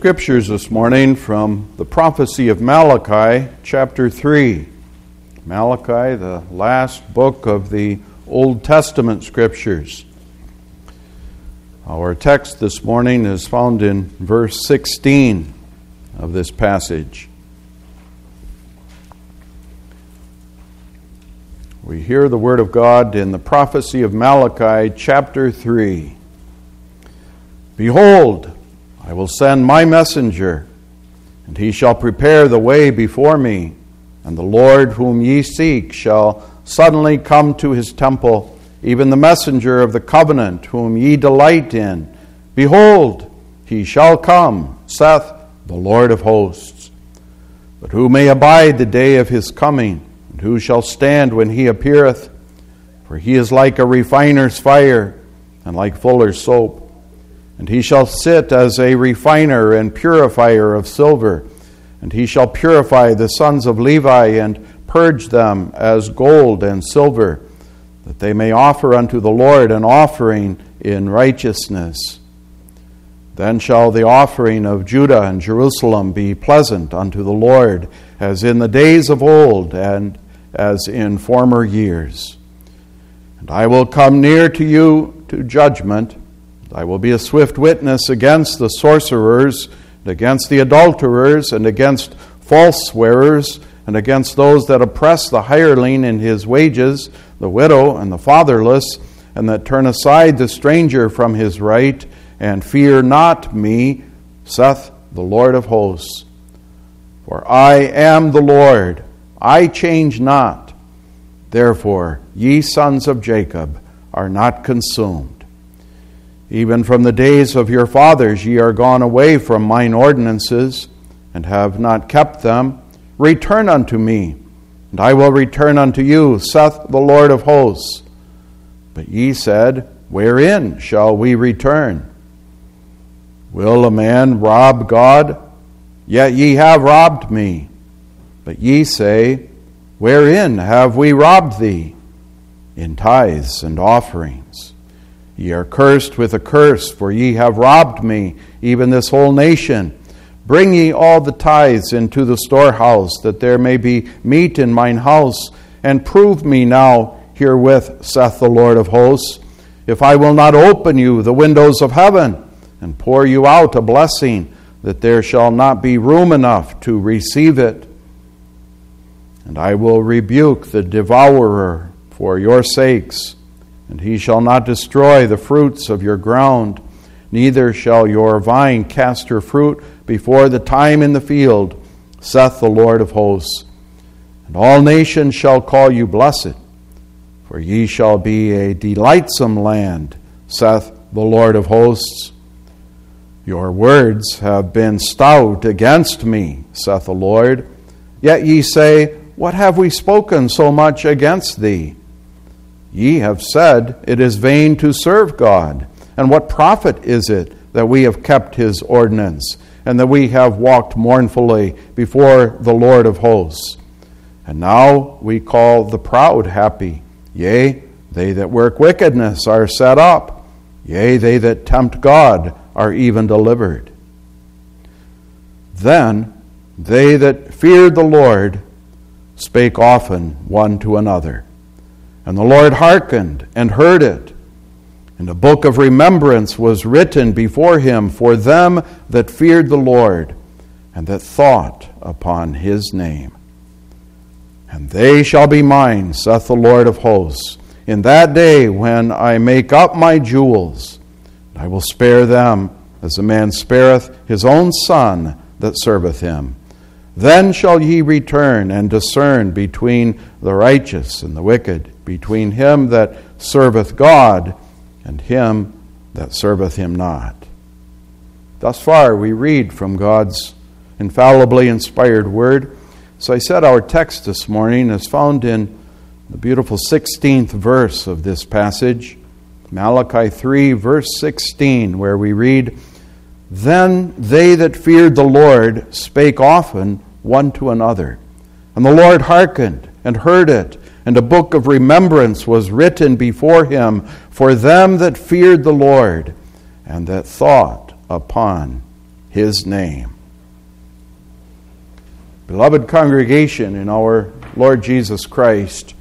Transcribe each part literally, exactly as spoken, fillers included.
Scriptures this morning from the prophecy of Malachi, chapter three. Malachi, the last book of the Old Testament Scriptures. Our text this morning is found in verse sixteen of this passage. We hear the word of God in the prophecy of Malachi, chapter three. Behold, I will send my messenger, and he shall prepare the way before me. And the Lord whom ye seek shall suddenly come to his temple, even the messenger of the covenant whom ye delight in. Behold, he shall come, saith the Lord of hosts. But who may abide the day of his coming? And who shall stand when he appeareth? For he is like a refiner's fire, and like fuller's soap. And he shall sit as a refiner and purifier of silver. And he shall purify the sons of Levi, and purge them as gold and silver, that they may offer unto the Lord an offering in righteousness. Then shall the offering of Judah and Jerusalem be pleasant unto the Lord, as in the days of old, and as in former years. And I will come near to you to judgment. I will be a swift witness against the sorcerers, and against the adulterers, and against false swearers, and against those that oppress the hireling in his wages, the widow and the fatherless, and that turn aside the stranger from his right, and fear not me, saith the Lord of hosts. For I am the Lord, I change not. Therefore, ye sons of Jacob are not consumed. Even from the days of your fathers ye are gone away from mine ordinances, and have not kept them. Return unto me, and I will return unto you, saith the Lord of hosts. But ye said, Wherein shall we return? Will a man rob God? Yet ye have robbed me. But ye say, Wherein have we robbed thee? In tithes and offerings. Ye are cursed with a curse, for ye have robbed me, even this whole nation. Bring ye all the tithes into the storehouse, that there may be meat in mine house, and prove me now herewith, saith the Lord of hosts, if I will not open you the windows of heaven, and pour you out a blessing, that there shall not be room enough to receive it. And I will rebuke the devourer for your sakes, and he shall not destroy the fruits of your ground, neither shall your vine cast her fruit before the time in the field, saith the Lord of hosts. And all nations shall call you blessed, for ye shall be a delightsome land, saith the Lord of hosts. Your words have been stout against me, saith the Lord. Yet ye say, What have we spoken so much against thee? Ye have said, It is vain to serve God. And what profit is it that we have kept his ordinance, and that we have walked mournfully before the Lord of hosts? And now we call the proud happy. Yea, they that work wickedness are set up. Yea, they that tempt God are even delivered. Then they that feared the Lord spake often one to another. And the Lord hearkened and heard it. And a book of remembrance was written before him for them that feared the Lord, and that thought upon his name. And they shall be mine, saith the Lord of hosts, in that day when I make up my jewels. I will spare them, as a man spareth his own son that serveth him. Then shall ye return and discern between the righteous and the wicked, between him that serveth God and him that serveth him not. Thus far we read from God's infallibly inspired word. So I said our text this morning is found in the beautiful sixteenth verse of this passage, Malachi three, verse sixteen, where we read, Then they that feared the Lord spake often one to another. And the Lord hearkened and heard it, and a book of remembrance was written before him for them that feared the Lord, and that thought upon His name. Beloved congregation in our Lord Jesus Christ,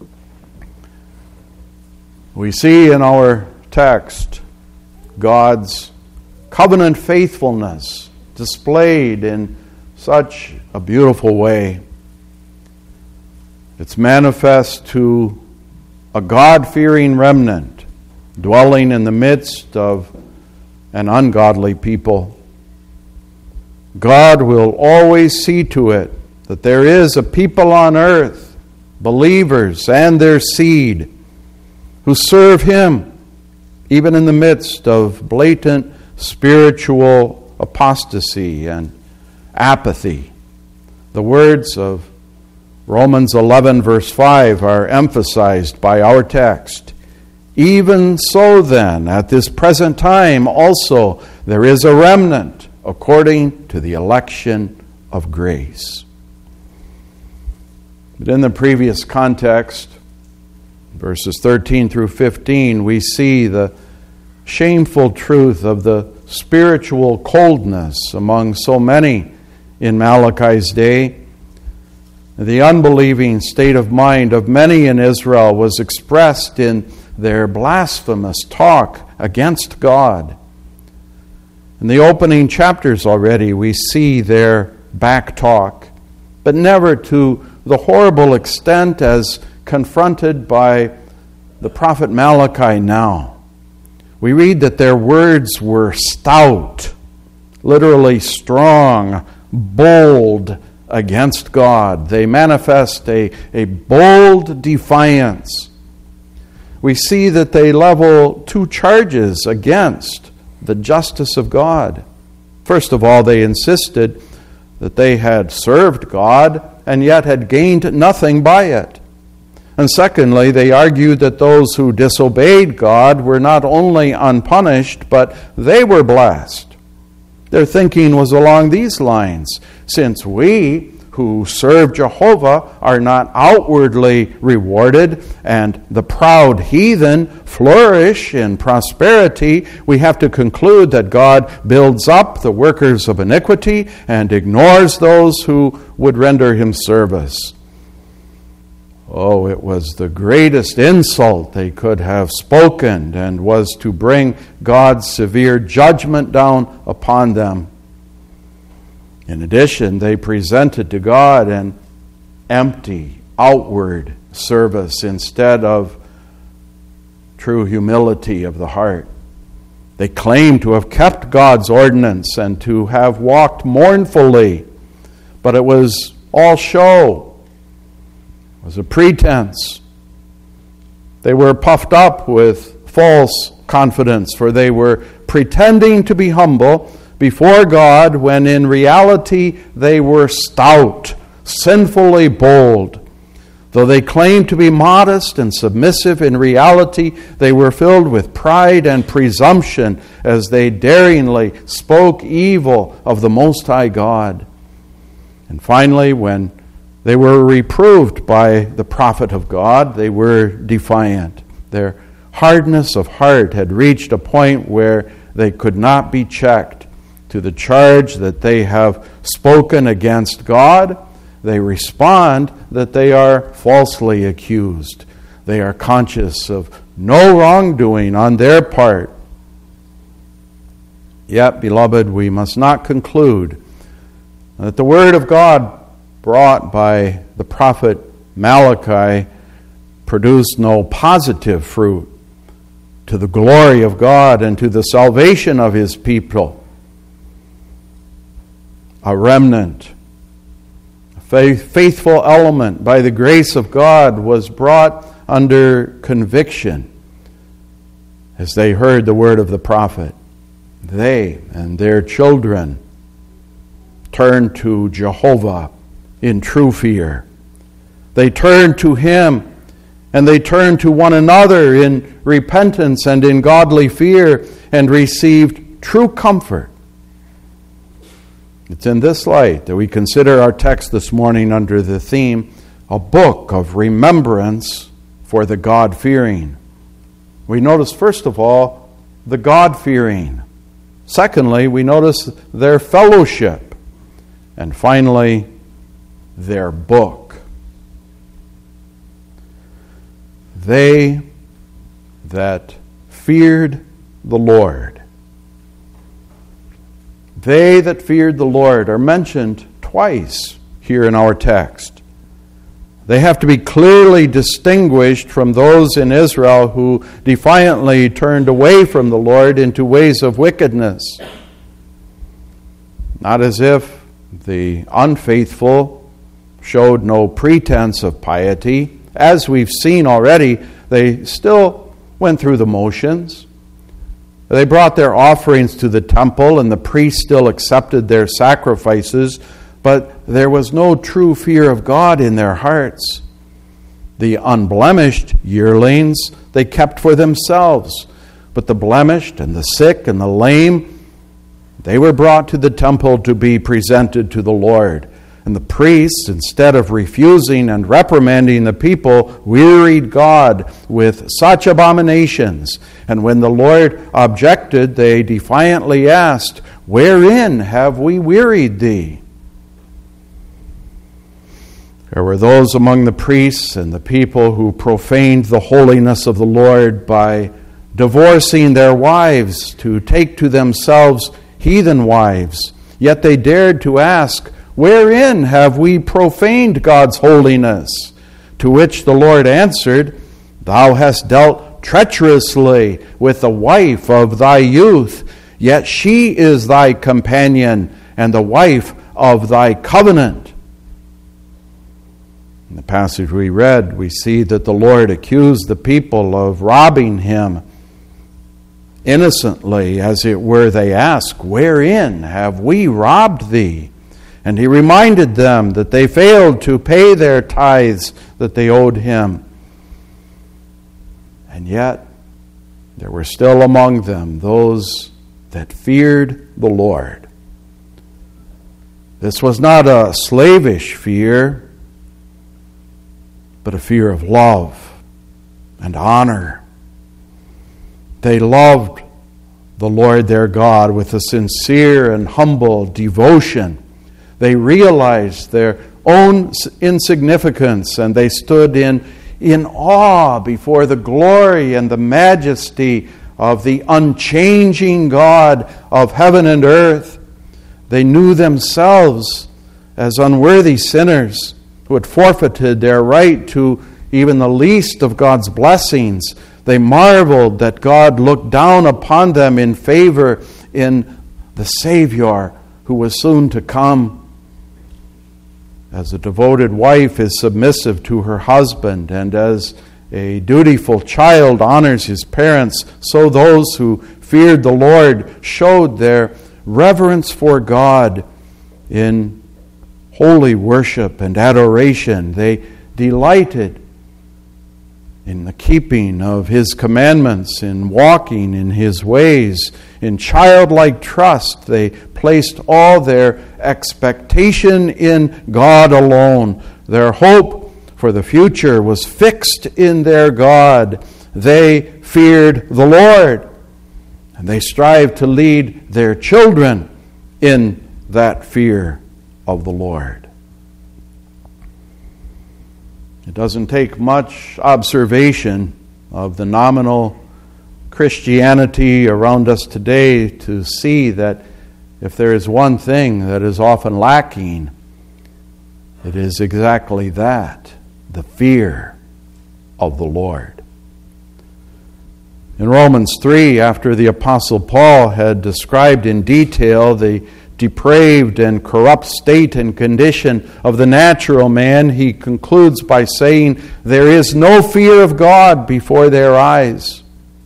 we see in our text God's covenant faithfulness displayed in such a beautiful way. It's manifest to a God-fearing remnant dwelling in the midst of an ungodly people. God will always see to it that there is a people on earth, believers and their seed, who serve Him even in the midst of blatant spiritual apostasy and apathy. The words of Romans eleven verse five are emphasized by our text. Even so then, at this present time also, there is a remnant according to the election of grace. But in the previous context, verses thirteen through fifteen, we see the shameful truth of the spiritual coldness among so many in Malachi's day. The unbelieving state of mind of many in Israel was expressed in their blasphemous talk against God. In the opening chapters already, we see their back talk, but never to the horrible extent as confronted by the prophet Malachi now. We read that their words were stout, literally strong, bold against God. They manifest a, a bold defiance. We see that they level two charges against the justice of God. First of all, they insisted that they had served God and yet had gained nothing by it. And secondly, they argued that those who disobeyed God were not only unpunished, but they were blessed. Their thinking was along these lines: since we who serve Jehovah are not outwardly rewarded, and the proud heathen flourish in prosperity, we have to conclude that God builds up the workers of iniquity and ignores those who would render Him service. Oh, it was the greatest insult they could have spoken, and was to bring God's severe judgment down upon them. In addition, they presented to God an empty, outward service instead of true humility of the heart. They claimed to have kept God's ordinance and to have walked mournfully, but it was all show. It was a pretense. They were puffed up with false confidence, for they were pretending to be humble before God when in reality they were stout, sinfully bold. Though they claimed to be modest and submissive, in reality they were filled with pride and presumption as they daringly spoke evil of the Most High God. And finally, when they were reproved by the prophet of God, they were defiant. Their hardness of heart had reached a point where they could not be checked. To the charge that they have spoken against God, they respond that they are falsely accused. They are conscious of no wrongdoing on their part. Yet, beloved, we must not conclude that the Word of God brought by the prophet Malachi produced no positive fruit to the glory of God and to the salvation of His people. A remnant, a faithful element by the grace of God was brought under conviction as they heard the word of the prophet. They and their children turned to Jehovah in true fear. They turned to Him, and they turned to one another in repentance and in godly fear, and received true comfort. It's in this light that we consider our text this morning under the theme, a book of remembrance for the God-fearing. We notice, first of all, the God-fearing. Secondly, we notice their fellowship. And finally, their book. They that feared the Lord. They that feared the Lord are mentioned twice here in our text. They have to be clearly distinguished from those in Israel who defiantly turned away from the Lord into ways of wickedness. Not as if the unfaithful showed no pretense of piety. As we've seen already, they still went through the motions. They brought their offerings to the temple, and the priests still accepted their sacrifices, but there was no true fear of God in their hearts. The unblemished yearlings they kept for themselves, but the blemished and the sick and the lame, they were brought to the temple to be presented to the Lord. And the priests, instead of refusing and reprimanding the people, wearied God with such abominations. And when the Lord objected, they defiantly asked, "Wherein have we wearied thee?" There were those among the priests and the people who profaned the holiness of the Lord by divorcing their wives to take to themselves heathen wives. Yet they dared to ask, "Wherein have we profaned God's holiness?" To which the Lord answered, "Thou hast dealt treacherously with the wife of thy youth, yet she is thy companion and the wife of thy covenant." In the passage we read, we see that the Lord accused the people of robbing him. Innocently, as it were, they ask, "Wherein have we robbed thee?" And he reminded them that they failed to pay their tithes that they owed him. And yet, there were still among them those that feared the Lord. This was not a slavish fear, but a fear of love and honor. They loved the Lord their God with a sincere and humble devotion. They realized their own insignificance, and they stood in, in awe before the glory and the majesty of the unchanging God of heaven and earth. They knew themselves as unworthy sinners who had forfeited their right to even the least of God's blessings. They marveled that God looked down upon them in favor in the Savior who was soon to come. As a devoted wife is submissive to her husband, and as a dutiful child honors his parents, so those who feared the Lord showed their reverence for God in holy worship and adoration. They delighted in the keeping of his commandments, in walking in his ways. In childlike trust, they placed all their expectation in God alone. Their hope for the future was fixed in their God. They feared the Lord, and they strived to lead their children in that fear of the Lord. It doesn't take much observation of the nominal Christianity around us today to see that if there is one thing that is often lacking, it is exactly that, the fear of the Lord. In Romans three, after the Apostle Paul had described in detail the depraved and corrupt state and condition of the natural man, he concludes by saying, "There is no fear of God before their eyes."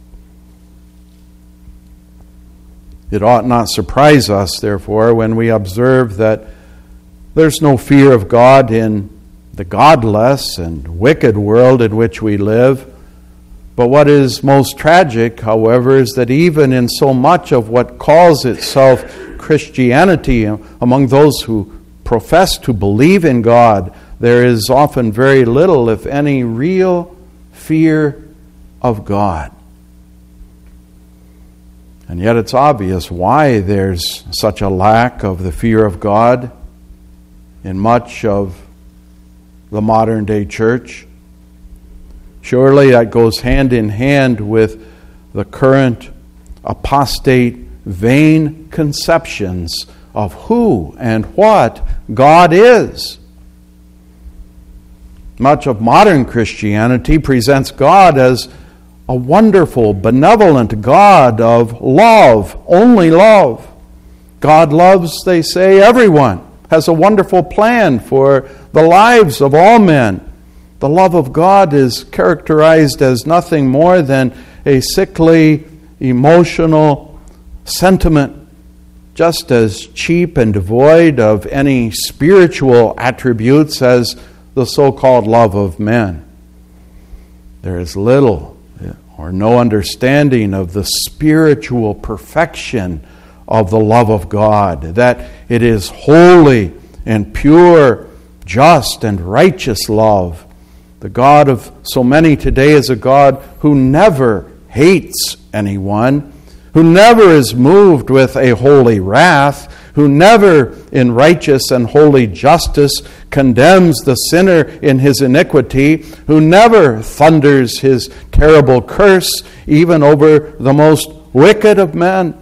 It ought not surprise us, therefore, when we observe that there's no fear of God in the godless and wicked world in which we live. But what is most tragic, however, is that even in so much of what calls itself Christianity, among those who profess to believe in God, there is often very little, if any, real fear of God. And yet it's obvious why there's such a lack of the fear of God in much of the modern day church. Surely that goes hand in hand with the current apostate, vain conceptions of who and what God is. Much of modern Christianity presents God as a wonderful, benevolent God of love, only love. God loves, they say, everyone, has a wonderful plan for the lives of all men. The love of God is characterized as nothing more than a sickly, emotional sentiment, just as cheap and devoid of any spiritual attributes as the so-called love of men. There is little or no understanding of the spiritual perfection of the love of God, that it is holy and pure, just and righteous love. The God of so many today is a God who never hates anyone, who never is moved with a holy wrath, who never in righteous and holy justice condemns the sinner in his iniquity, who never thunders his terrible curse even over the most wicked of men.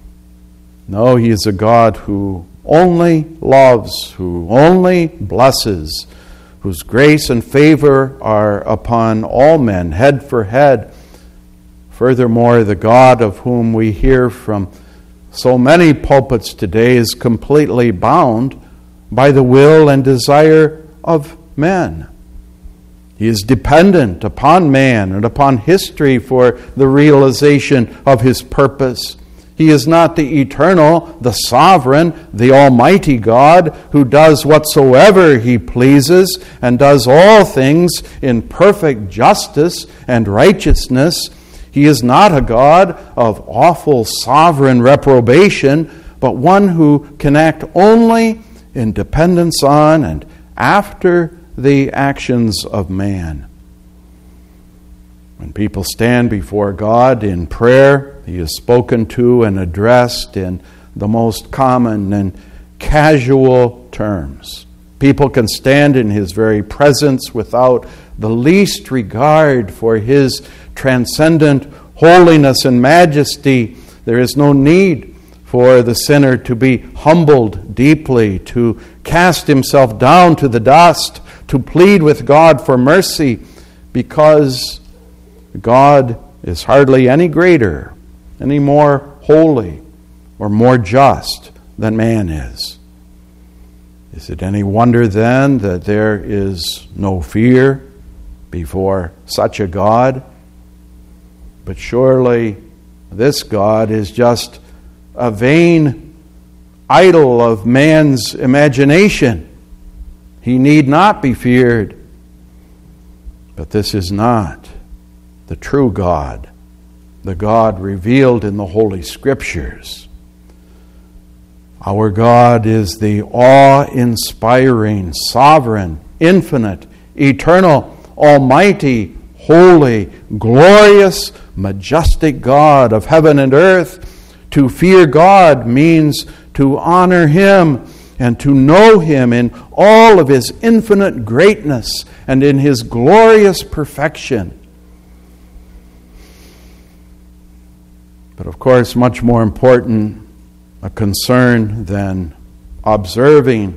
No, he is a God who only loves, who only blesses, whose grace and favor are upon all men, head for head. Furthermore, the God of whom we hear from so many pulpits today is completely bound by the will and desire of men. He is dependent upon man and upon history for the realization of his purpose. He is not the eternal, the sovereign, the almighty God who does whatsoever he pleases and does all things in perfect justice and righteousness. He is not a God of awful sovereign reprobation, but one who can act only in dependence on and after the actions of man. When people stand before God in prayer, he is spoken to and addressed in the most common and casual terms. People can stand in his very presence without the least regard for his transcendent holiness and majesty. There is no need for the sinner to be humbled deeply, to cast himself down to the dust, to plead with God for mercy, because God is hardly any greater, any more holy, or more just than man is. Is it any wonder then that there is no fear before such a God? But surely this God is just a vain idol of man's imagination. He need not be feared. But this is not the true God, the God revealed in the Holy Scriptures. Our God is the awe-inspiring, sovereign, infinite, eternal, almighty, holy, glorious, majestic God of heaven and earth. To fear God means to honor Him and to know Him in all of His infinite greatness and in His glorious perfection. But of course, much more important a concern than observing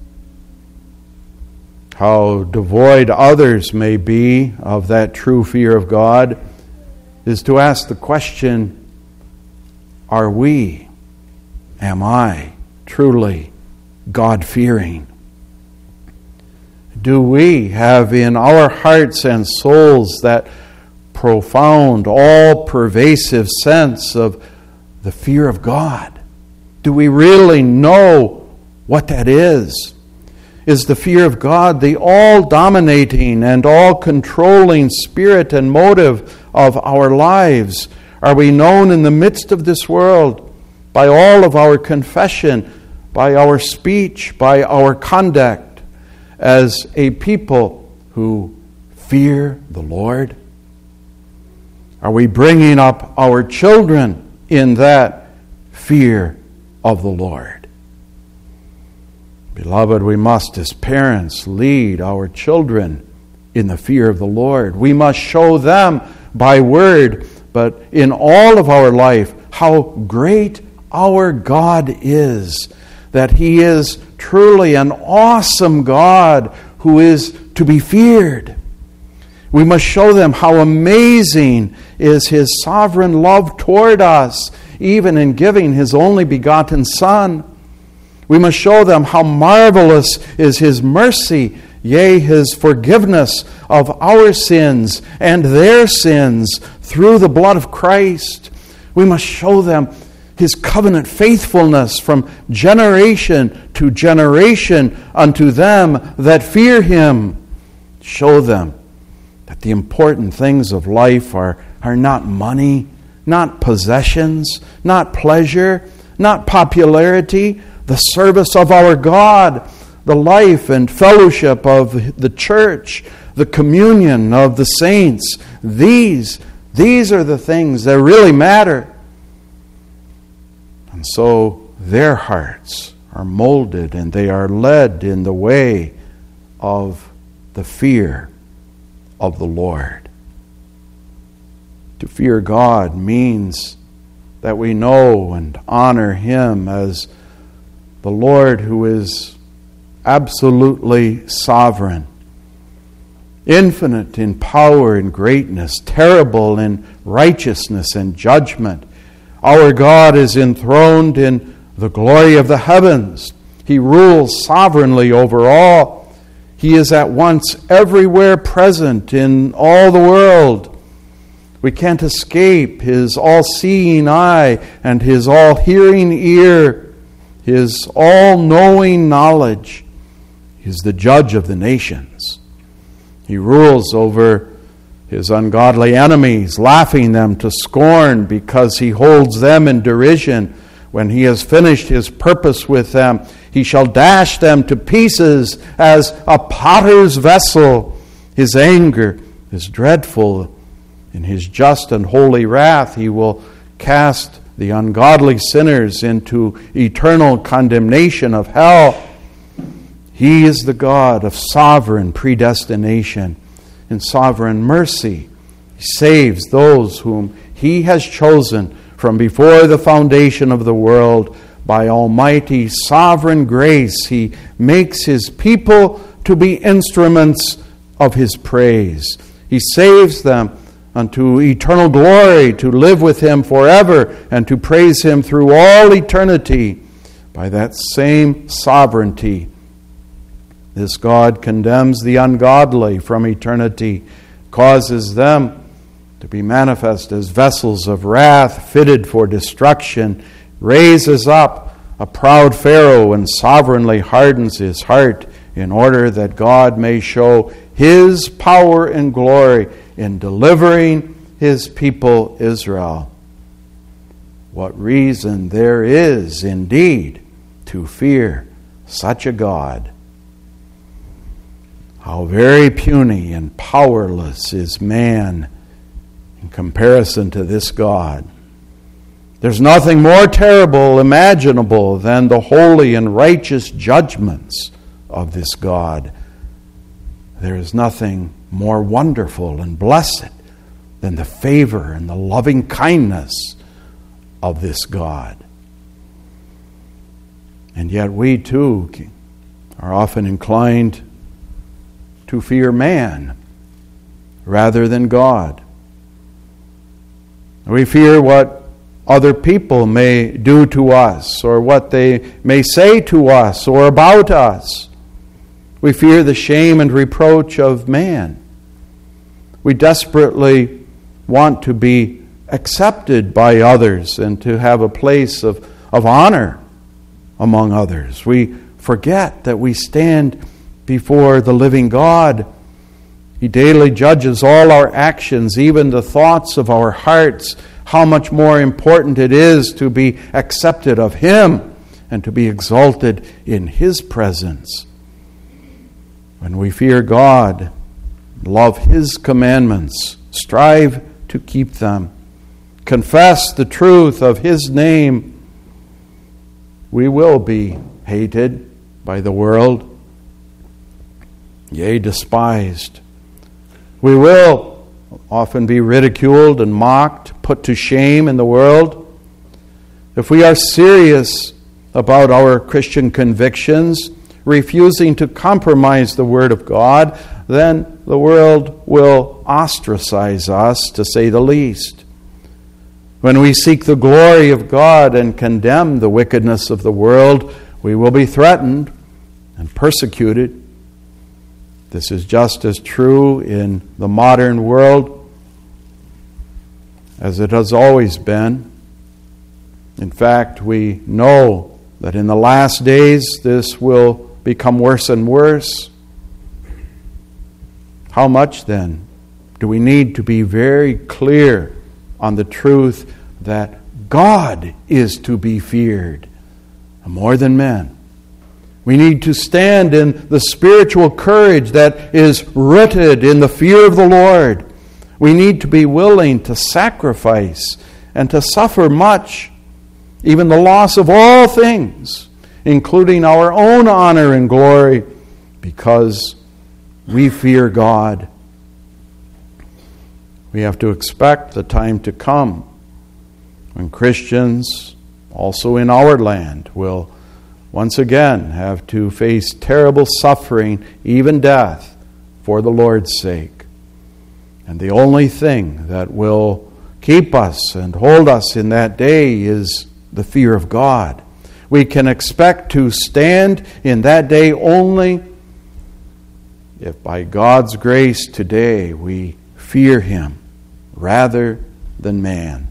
how devoid others may be of that true fear of God is to ask the question, are we, am I, truly God-fearing? Do we have in our hearts and souls that profound, all-pervasive sense of the fear of God? Do we really know what that is? Is the fear of God the all-dominating and all-controlling spirit and motive of our lives? Are we known in the midst of this world by all of our confession, by our speech, by our conduct, as a people who fear the Lord? Are we bringing up our children in that fear of the Lord. Beloved, we must, as parents, lead our children in the fear of the Lord. We must show them by word, but in all of our life, how great our God is, that He is truly an awesome God who is to be feared. We must show them how amazing is His sovereign love toward us, even in giving His only begotten Son. We must show them how marvelous is His mercy, yea, His forgiveness of our sins and their sins through the blood of Christ. We must show them His covenant faithfulness from generation to generation unto them that fear Him. Show them that the important things of life are, are not money, not possessions, not pleasure, not popularity, the service of our God, the life and fellowship of the church, the communion of the saints. These, these are the things that really matter. And so their hearts are molded and they are led in the way of the fear of the Lord. To fear God means that we know and honor Him as the Lord who is absolutely sovereign, infinite in power and greatness, terrible in righteousness and judgment. Our God is enthroned in the glory of the heavens. He rules sovereignly over all. He is at once everywhere present in all the world. We can't escape His all-seeing eye and His all-hearing ear, His all-knowing knowledge. He is the judge of the nations. He rules over His ungodly enemies, laughing them to scorn because He holds them in derision. When He has finished His purpose with them, He shall dash them to pieces as a potter's vessel. His anger is dreadful. In His just and holy wrath, He will cast the ungodly sinners into eternal condemnation of hell. He is the God of sovereign predestination and sovereign mercy. He saves those whom He has chosen from before the foundation of the world. By almighty sovereign grace, He makes His people to be instruments of His praise. He saves them unto eternal glory, to live with Him forever and to praise Him through all eternity. By that same sovereignty, this God condemns the ungodly from eternity, causes them to be manifest as vessels of wrath fitted for destruction, raises up a proud Pharaoh and sovereignly hardens his heart in order that God may show His power and glory in delivering His people Israel. What reason there is indeed to fear such a God. How very puny and powerless is man in comparison to this God. There's nothing more terrible imaginable than the holy and righteous judgments of this God. There is nothing more wonderful and blessed than the favor and the loving kindness of this God. And yet we too are often inclined to fear man rather than God. We fear what other people may do to us, or what they may say to us or about us. We fear the shame and reproach of man. We desperately want to be accepted by others and to have a place of, of honor among others. We forget that we stand before the living God. He daily judges all our actions, even the thoughts of our hearts. How much more important it is to be accepted of Him and to be exalted in His presence. When we fear God, love His commandments, strive to keep them, confess the truth of His name, we will be hated by the world, yea, despised. We will often be ridiculed and mocked, put to shame in the world. If we are serious about our Christian convictions, refusing to compromise the Word of God, then the world will ostracize us, to say the least. When we seek the glory of God and condemn the wickedness of the world, we will be threatened and persecuted. This is just as true in the modern world as it has always been. In fact, we know that in the last days this will become worse and worse. How much then do we need to be very clear on the truth that God is to be feared more than men? We need to stand in the spiritual courage that is rooted in the fear of the Lord. We need to be willing to sacrifice and to suffer much, even the loss of all things, including our own honor and glory, because we fear God. We have to expect the time to come when Christians, also in our land, will once again have to face terrible suffering, even death, for the Lord's sake. And the only thing that will keep us and hold us in that day is the fear of God. We can expect to stand in that day only if by God's grace today we fear Him rather than man.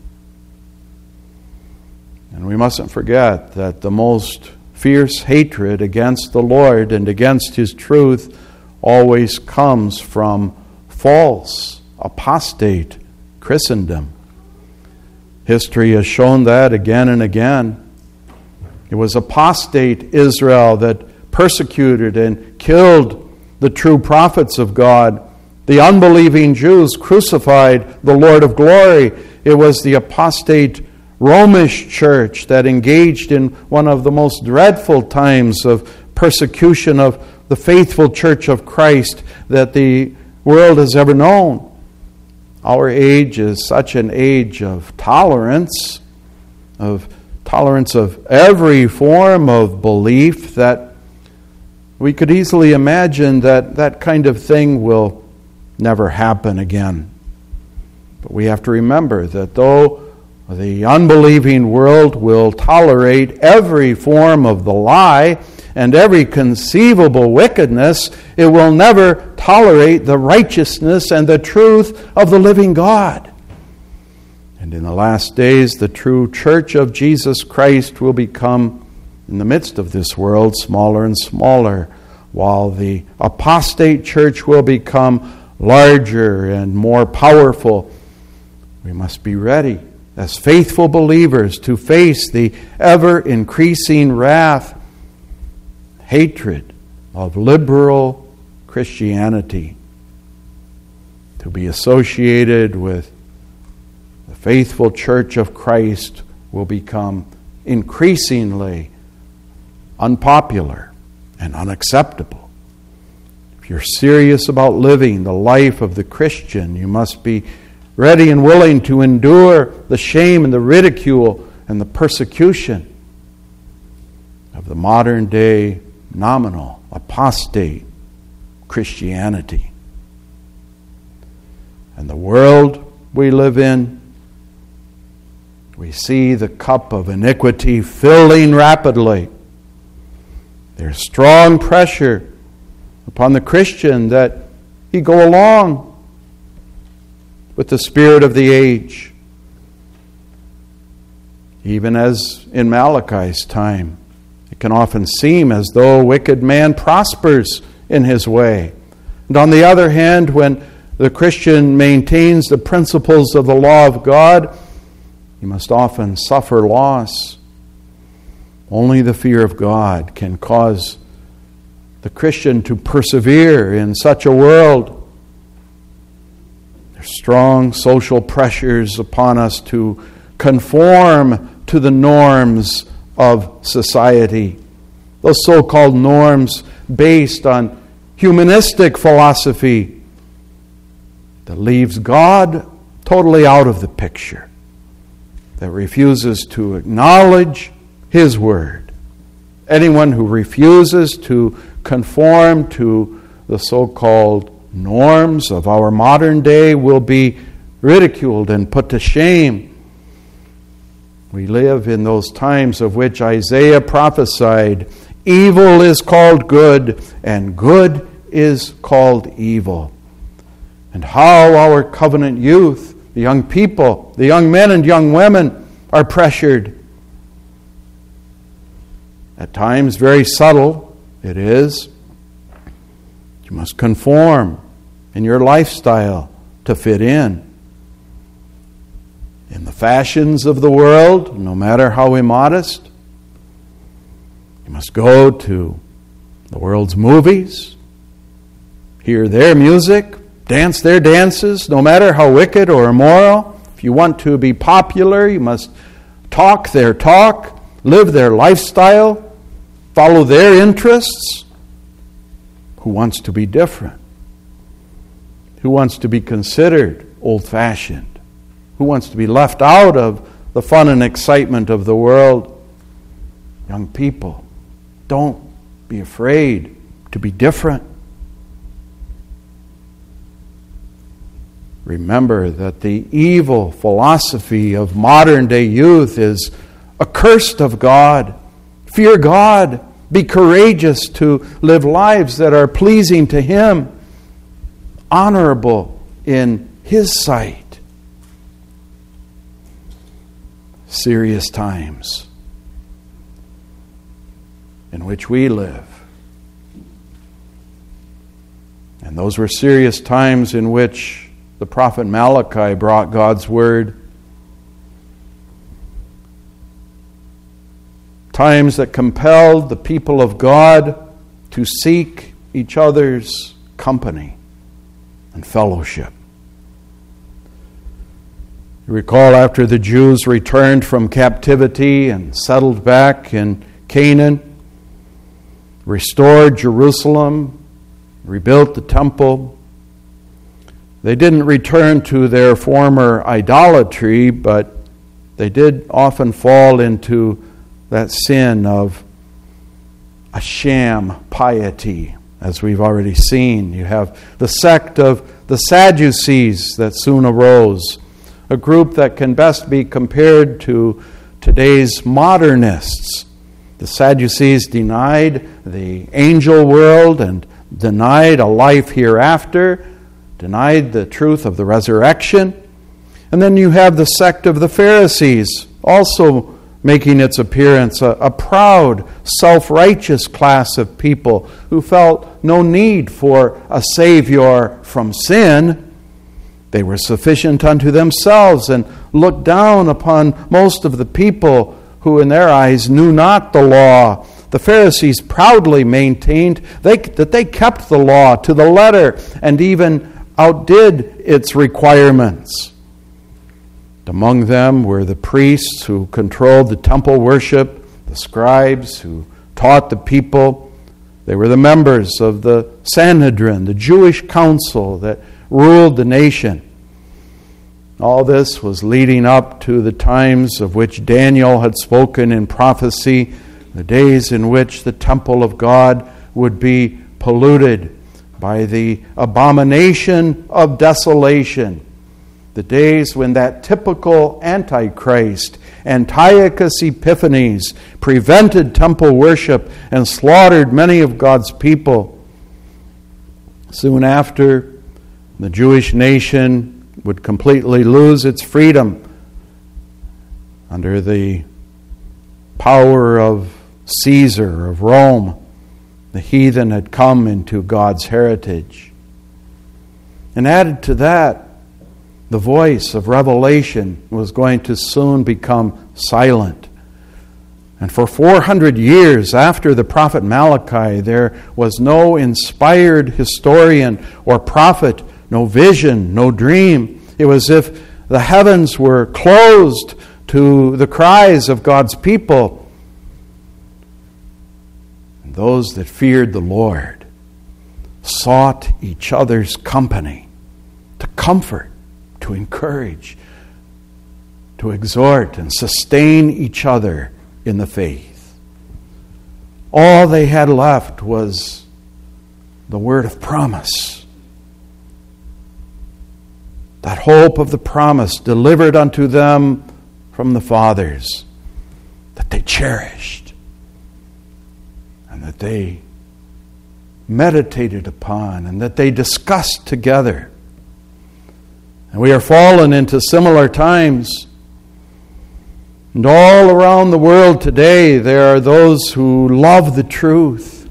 And we mustn't forget that the most fierce hatred against the Lord and against His truth always comes from false, apostate Christendom. History has shown that again and again. It was apostate Israel that persecuted and killed the true prophets of God. The unbelieving Jews crucified the Lord of glory. It was the apostate Romish church that engaged in one of the most dreadful times of persecution of the faithful church of Christ that the world has ever known. Our age is such an age of tolerance, of tolerance of every form of belief, that we could easily imagine that that kind of thing will never happen again. But we have to remember that though the unbelieving world will tolerate every form of the lie and every conceivable wickedness, it will never tolerate the righteousness and the truth of the living God. And in the last days, the true church of Jesus Christ will become, in the midst of this world, smaller and smaller, while the apostate church will become larger and more powerful. We must be ready as faithful believers to face the ever-increasing wrath, hatred of liberal Christianity. To be associated with the faithful church of Christ will become increasingly unpopular and unacceptable. If you're serious about living the life of the Christian, you must be ready and willing to endure the shame and the ridicule and the persecution of the modern day nominal, apostate Christianity. And the world we live in, we see the cup of iniquity filling rapidly. There's strong pressure upon the Christian that he go along with the spirit of the age. Even as in Malachi's time, it can often seem as though a wicked man prospers in his way. And on the other hand, when the Christian maintains the principles of the law of God, he must often suffer loss. Only the fear of God can cause the Christian to persevere in such a world. There's strong social pressures upon us to conform to the norms of society. Those so-called norms based on humanistic philosophy that leaves God totally out of the picture, that refuses to acknowledge His Word. Anyone who refuses to conform to the so-called norms of our modern day will be ridiculed and put to shame. We live in those times of which Isaiah prophesied, evil is called good, and good is called evil. And how our covenant youth, the young people, the young men and young women are pressured. At times very subtle it is. You must conform in your lifestyle to fit in. In the fashions of the world, no matter how immodest, you must go to the world's movies, hear their music, dance their dances, no matter how wicked or immoral. If you want to be popular, you must talk their talk, live their lifestyle, follow their interests. Who wants to be different? Who wants to be considered old-fashioned? Who wants to be left out of the fun and excitement of the world? Young people, don't be afraid to be different. Remember that the evil philosophy of modern-day youth is accursed of God. Fear God. Be courageous to live lives that are pleasing to Him, honorable in His sight. Serious times in which we live. And those were serious times in which the prophet Malachi brought God's word. Times that compelled the people of God to seek each other's company and fellowship. You recall after the Jews returned from captivity and settled back in Canaan, restored Jerusalem, rebuilt the temple, they didn't return to their former idolatry, but they did often fall into that sin of a sham piety, as we've already seen. You have the sect of the Sadducees that soon arose, a group that can best be compared to today's modernists. The Sadducees denied the angel world and denied a life hereafter, denied the truth of the resurrection. And then you have the sect of the Pharisees, also making its appearance, a, a proud, self-righteous class of people who felt no need for a Savior from sin. They were sufficient unto themselves and looked down upon most of the people who in their eyes knew not the law. The Pharisees proudly maintained they, that they kept the law to the letter and even outdid its requirements. Among them were the priests who controlled the temple worship, the scribes who taught the people. They were the members of the Sanhedrin, the Jewish council that ruled the nation. All this was leading up to the times of which Daniel had spoken in prophecy, the days in which the temple of God would be polluted by the abomination of desolation. The days when that typical Antichrist, Antiochus Epiphanes, prevented temple worship and slaughtered many of God's people. Soon after, the Jewish nation would completely lose its freedom under the power of Caesar, of Rome. The heathen had come into God's heritage. And added to that, the voice of revelation was going to soon become silent. And for four hundred years after the prophet Malachi, there was no inspired historian or prophet, no vision, no dream It was as if the heavens were closed to the cries of God's people. And those that feared the Lord sought each other's company to comfort, to encourage, to exhort and sustain each other in the faith. All they had left was the word of promise. That hope of the promise delivered unto them from the fathers, that they cherished and that they meditated upon and that they discussed together. And we are fallen into similar times. And all around the world today, there are those who love the truth.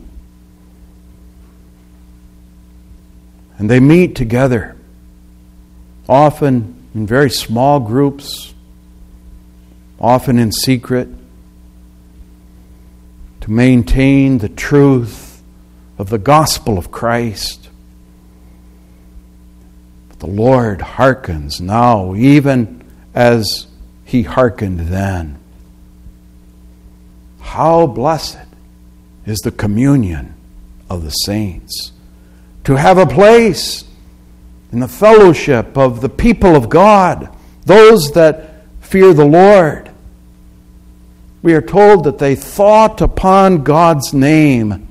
And they meet together, often in very small groups, often in secret, to maintain the truth of the gospel of Christ. But the Lord hearkens now, even as He hearkened then. How blessed is the communion of the saints, to have a place in the fellowship of the people of God, those that fear the Lord. We are told that they thought upon God's name.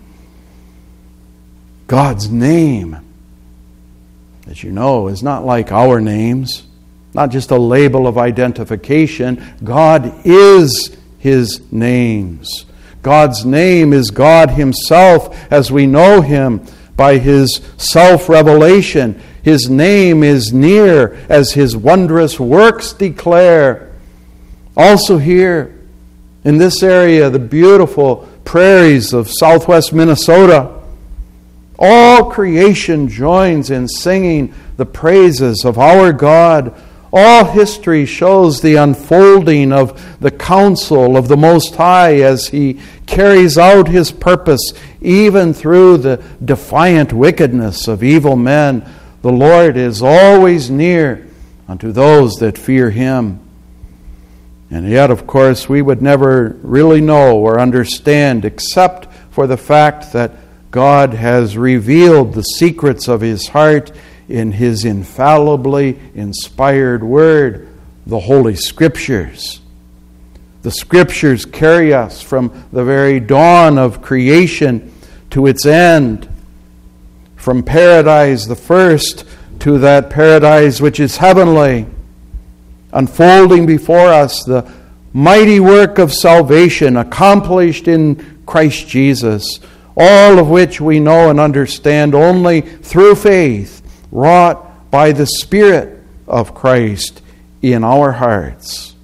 God's name, as you know, is not like our names, not just a label of identification. God is His names. God's name is God Himself as we know Him by His self-revelation. His name is near as His wondrous works declare. Also here, in this area, the beautiful prairies of southwest Minnesota, all creation joins in singing the praises of our God. All history shows the unfolding of the counsel of the Most High as He carries out His purpose, even through the defiant wickedness of evil men. The Lord is always near unto those that fear Him. And yet, of course, we would never really know or understand except for the fact that God has revealed the secrets of His heart in His infallibly inspired Word, the Holy Scriptures. The Scriptures carry us from the very dawn of creation to its end, from paradise the first to that paradise which is heavenly, unfolding before us the mighty work of salvation accomplished in Christ Jesus, all of which we know and understand only through faith, wrought by the Spirit of Christ in our hearts.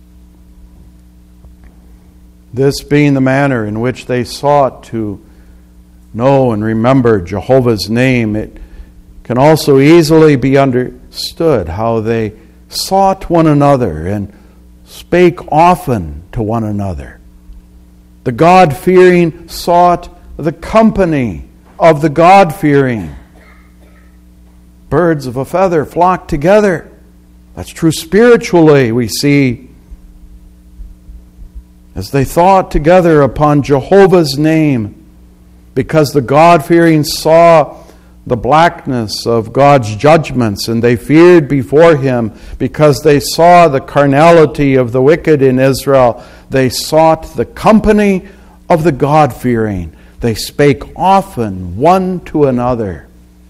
This being the manner in which they sought to know and remember Jehovah's name, it can also easily be understood how they sought one another and spake often to one another. The God-fearing sought the company of the God-fearing. Birds of a feather flock together. That's true spiritually, we see. As they thought together upon Jehovah's name, because the God-fearing saw the blackness of God's judgments, and they feared before Him, because they saw the carnality of the wicked in Israel, they sought the company of the God-fearing. They spake often one to another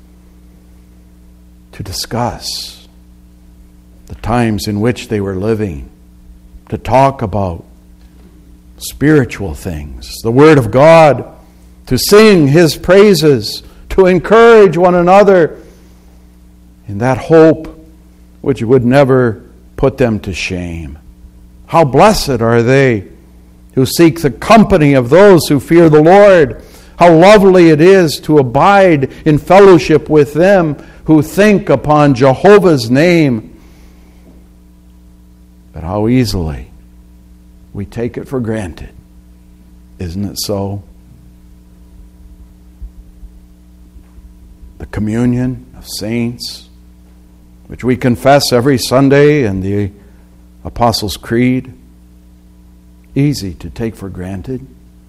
to discuss the times in which they were living, to talk about spiritual things, the Word of God, to sing His praises, to encourage one another in that hope which would never put them to shame. How blessed are they who seek the company of those who fear the Lord. How lovely it is to abide in fellowship with them who think upon Jehovah's name. But how easily we take it for granted. Isn't it so? The communion of saints, which we confess every Sunday in the Apostles' Creed, easy to take for granted.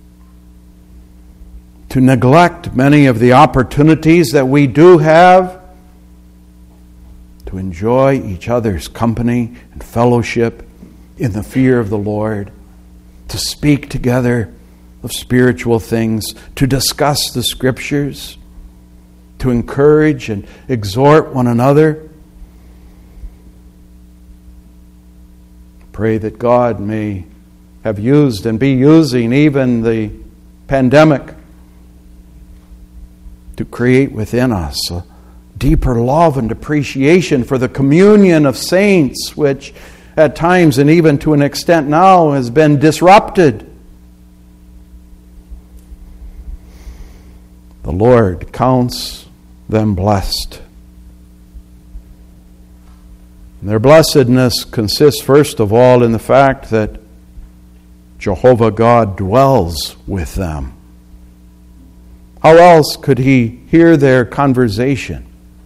To neglect many of the opportunities that we do have to enjoy each other's company and fellowship in the fear of the Lord, to speak together of spiritual things, to discuss the Scriptures, to encourage and exhort one another. Pray that God may have used and be using even the pandemic to create within us a deeper love and appreciation for the communion of saints, which at times and even to an extent now has been disrupted. The Lord counts them blessed. And their blessedness consists first of all in the fact that Jehovah God dwells with them. How else could He hear their conversation?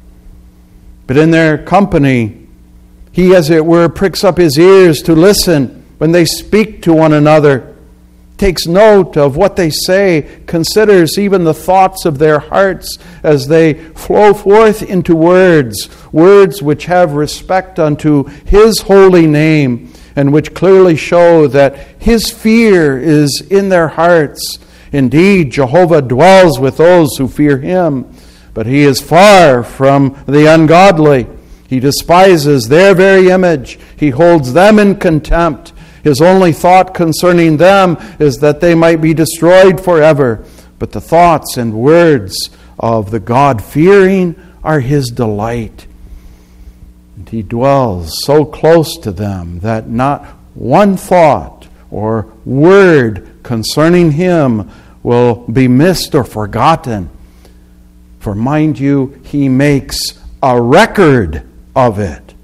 But in their company, He, as it were, pricks up His ears to listen when they speak to one another, takes note of what they say, considers even the thoughts of their hearts as they flow forth into words, words which have respect unto His holy name, and which clearly show that His fear is in their hearts. Indeed, Jehovah dwells with those who fear Him, but He is far from the ungodly. He despises their very image. He holds them in contempt. His only thought concerning them is that they might be destroyed forever. But the thoughts and words of the God-fearing are His delight. And He dwells so close to them that not one thought or word concerning Him will be missed or forgotten. For mind you, He makes a record of it.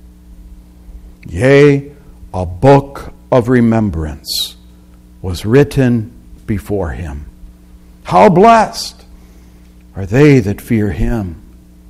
Yea, a book of remembrance was written before Him. How blessed are they that fear Him.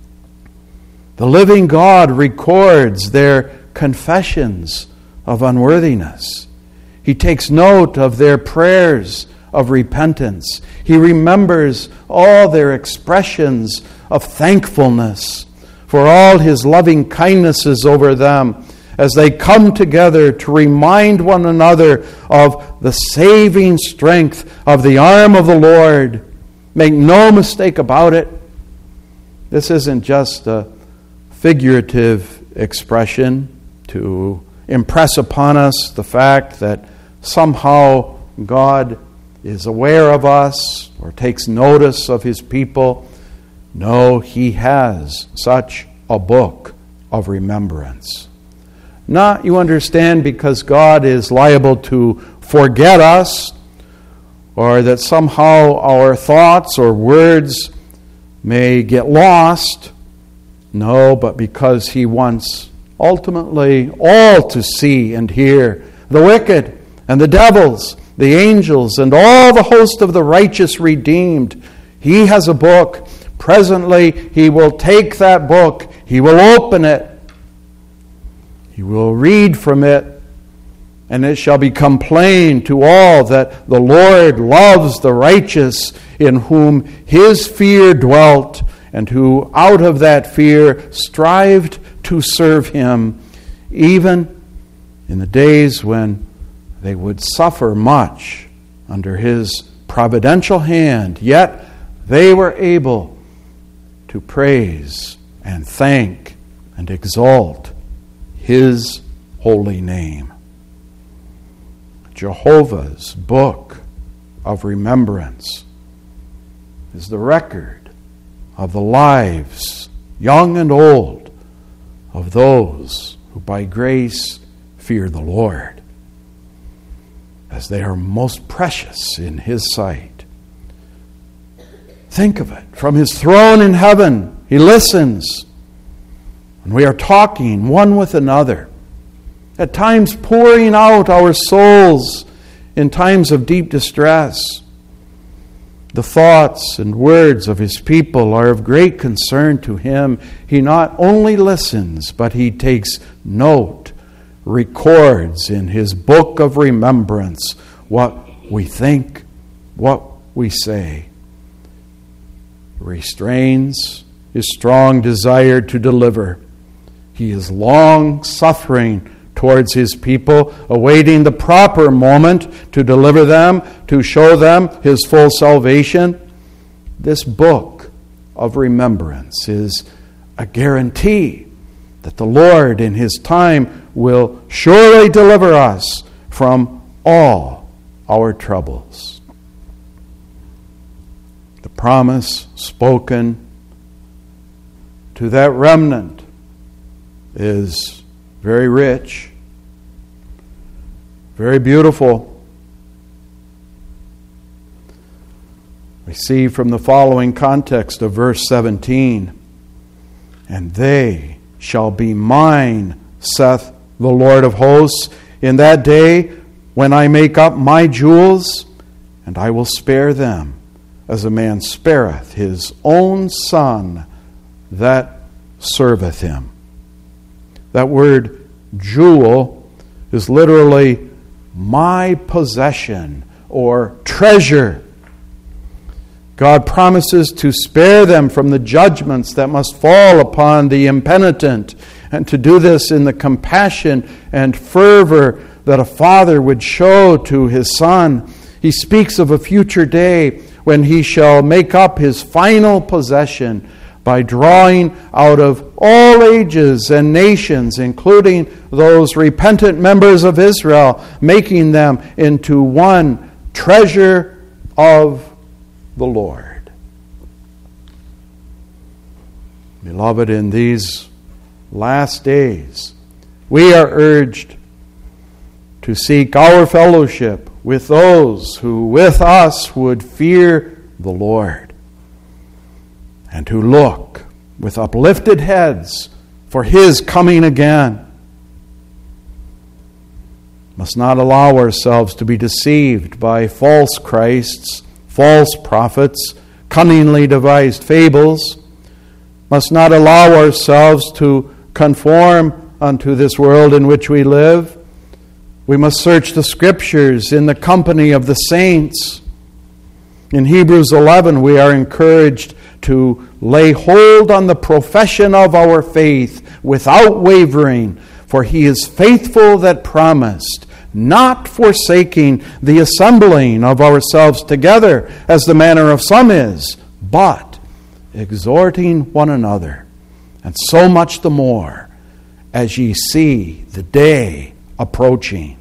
The living God records their confessions of unworthiness. He takes note of their prayers of repentance. He remembers all their expressions of thankfulness for all His loving kindnesses over them as they come together to remind one another of the saving strength of the arm of the Lord. Make no mistake about it. This isn't just a figurative expression to impress upon us the fact that somehow God is aware of us or takes notice of His people. No, He has such a book of remembrance. Not, you understand, because God is liable to forget us or that somehow our thoughts or words may get lost. No, but because He wants ultimately all to see and hear, the wicked and the devils, the angels, and all the host of the righteous redeemed. He has a book. Presently, He will take that book. He will open it. He will read from it. And it shall become plain to all that the Lord loves the righteous, in whom His fear dwelt, and who out of that fear strived to serve Him, even in the days when they would suffer much under His providential hand, yet they were able to praise and thank and exalt His holy name. Jehovah's book of remembrance is the record of the lives, young and old, of those who by grace fear the Lord, as they are most precious in His sight. Think of it. From His throne in heaven, He listens when we are talking one with another, at times pouring out our souls in times of deep distress. The thoughts and words of his people are of great concern to him. He not only listens, but he takes note, records in his book of remembrance what we think, what we say. Restrains his strong desire to deliver. He is long-suffering towards his people, awaiting the proper moment to deliver them, to show them his full salvation. This book of remembrance is a guarantee that the Lord in his time will surely deliver us from all our troubles. The promise spoken to that remnant is very rich, very beautiful. We see from the following context of verse seventeen, "And they shall be mine, saith the Lord of hosts, in that day when I make up my jewels, and I will spare them, as a man spareth his own son that serveth him." That word jewel is literally my possession or treasure. God promises to spare them from the judgments that must fall upon the impenitent, and to do this in the compassion and fervor that a father would show to his son. He speaks of a future day when he shall make up his final possession by drawing out of all ages and nations, including those repentant members of Israel, making them into one treasure of the Lord. Beloved, in these last days, we are urged to seek our fellowship with those who with us would fear the Lord, and who look with uplifted heads for his coming again. Must not allow ourselves to be deceived by false Christs, false prophets, cunningly devised fables. Must not allow ourselves to conform unto this world in which we live. We must search the Scriptures in the company of the saints. In Hebrews eleven, we are encouraged to lay hold on the profession of our faith without wavering, for he is faithful that promised, not forsaking the assembling of ourselves together, as the manner of some is, but exhorting one another, and so much the more as ye see the day approaching.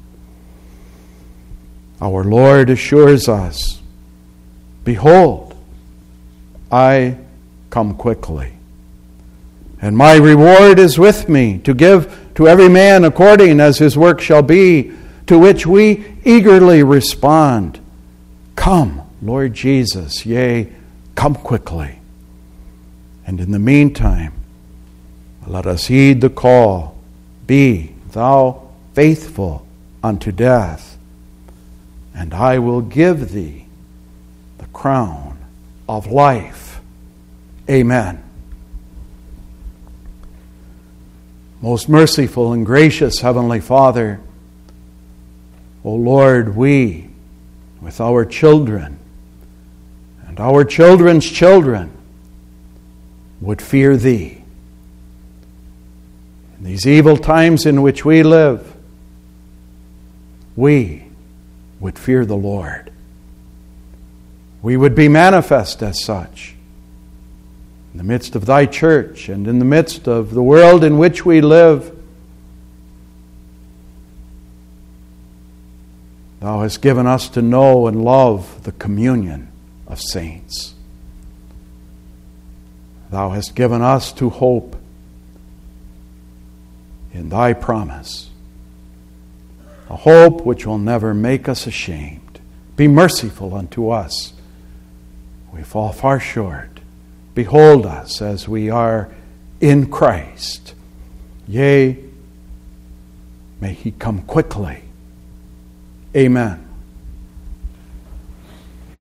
Our Lord assures us, "Behold, I come quickly, and my reward is with me, to give to every man according as his work shall be," to which we eagerly respond, "Come, Lord Jesus, yea, come quickly." And in the meantime, let us heed the call, "Be thou faithful unto death, and I will give thee the crown of life." Amen. Most merciful and gracious Heavenly Father, O Lord, we, with our children and our children's children, would fear Thee. In these evil times in which we live, we would fear the Lord. We would be manifest as such in the midst of Thy church and in the midst of the world in which we live. Thou hast given us to know and love the communion of saints. Thou hast given us to hope in Thy promise, a hope which will never make us ashamed. Be merciful unto us. We fall far short. Behold us as we are in Christ. Yea, may He come quickly. Amen.